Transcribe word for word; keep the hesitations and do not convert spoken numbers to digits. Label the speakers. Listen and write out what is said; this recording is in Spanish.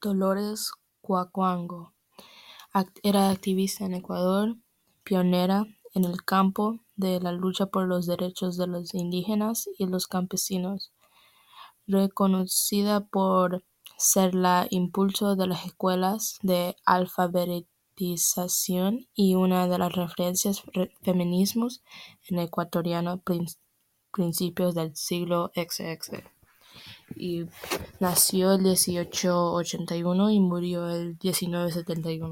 Speaker 1: Dolores Cuacuango era activista en Ecuador, pionera en el campo de la lucha por los derechos de los indígenas y los campesinos, reconocida por ser la impulso de las escuelas de alfabetización y una de las referencias feminismos en ecuatoriano prin- principios del siglo veinte. Y nació el dieciocho ochenta y uno y murió el diecinueve setenta y uno.